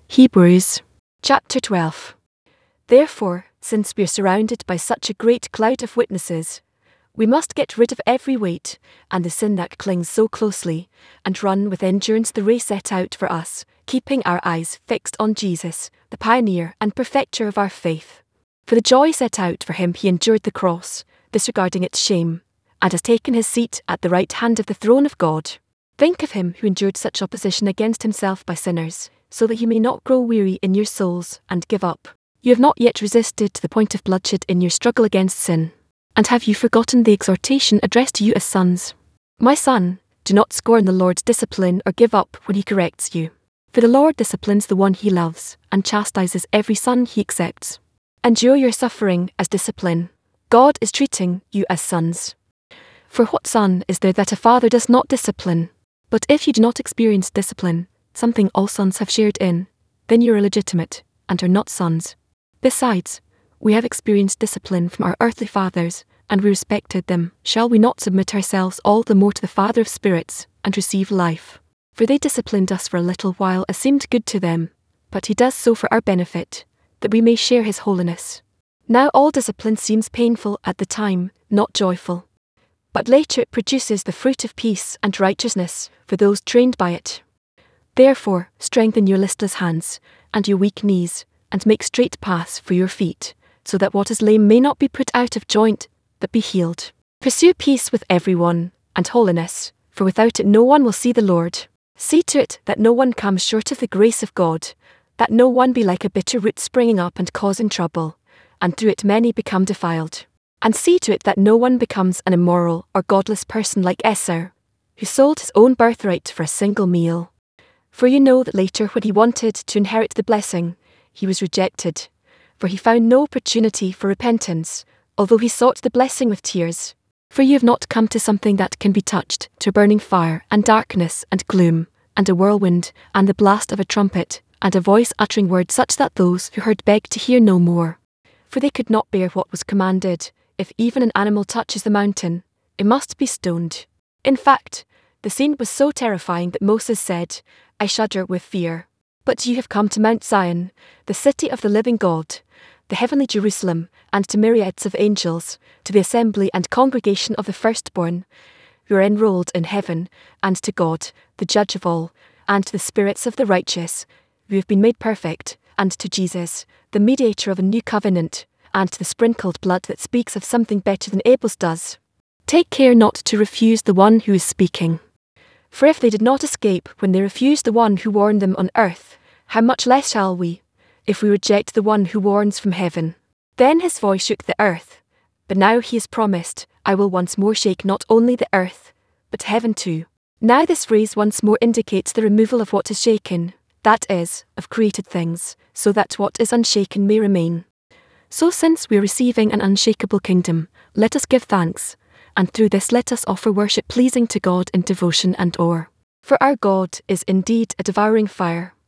Hebrews chapter 12. Therefore, since we are surrounded by such a great cloud of witnesses, we must get rid of every weight and the sin that clings so closely, and run with endurance the race set out for us, keeping our eyes fixed on Jesus, the pioneer and perfecter of our faith. For the joy set out for him he endured the cross, disregarding its shame, and has taken his seat at the right hand of the throne of God. Think of him who endured such opposition against himself by sinners, so that you may not grow weary in your souls and give up. You have not yet resisted to the point of bloodshed in your struggle against sin. And have you forgotten the exhortation addressed to you as sons? My son, do not scorn the Lord's discipline or give up when he corrects you. For the Lord disciplines the one he loves, and chastises every son he accepts. Endure your suffering as discipline. God is treating you as sons. For what son is there that a father does not discipline? But if you do not experience discipline, something all sons have shared in, then you are illegitimate, and are not sons. Besides, we have experienced discipline from our earthly fathers, and we respected them. Shall we not submit ourselves all the more to the Father of spirits, and receive life? For they disciplined us for a little while as seemed good to them, but he does so for our benefit, that we may share his holiness. Now all discipline seems painful at the time, not joyful. But later it produces the fruit of peace and righteousness for those trained by it. Therefore, strengthen your listless hands, and your weak knees, and make straight paths for your feet, so that what is lame may not be put out of joint, but be healed. Pursue peace with everyone, and holiness, for without it no one will see the Lord. See to it that no one comes short of the grace of God, that no one be like a bitter root springing up and causing trouble, and through it many become defiled. And see to it that no one becomes an immoral or godless person like Esau, who sold his own birthright for a single meal. For you know that later when he wanted to inherit the blessing, he was rejected, for he found no opportunity for repentance, although he sought the blessing with tears. For you have not come to something that can be touched, to burning fire and darkness and gloom, and a whirlwind, and the blast of a trumpet, and a voice uttering words such that those who heard begged to hear no more. For they could not bear what was commanded. If even an animal touches the mountain, it must be stoned. In fact, the scene was so terrifying that Moses said, I shudder with fear. But you have come to Mount Zion, the city of the living God, the heavenly Jerusalem, and to myriads of angels, to the assembly and congregation of the firstborn, who are enrolled in heaven, and to God, the judge of all, and to the spirits of the righteous, who have been made perfect, and to Jesus, the mediator of a new covenant, and to the sprinkled blood that speaks of something better than Abel's does. Take care not to refuse the one who is speaking. For if they did not escape when they refused the one who warned them on earth, how much less shall we, if we reject the one who warns from heaven? Then his voice shook the earth, but now he has promised, I will once more shake not only the earth, but heaven too. Now this phrase once more indicates the removal of what is shaken, that is, of created things, so that what is unshaken may remain. So since we are receiving an unshakable kingdom, let us give thanks, and through this let us offer worship pleasing to God in devotion and awe. For our God is indeed a devouring fire.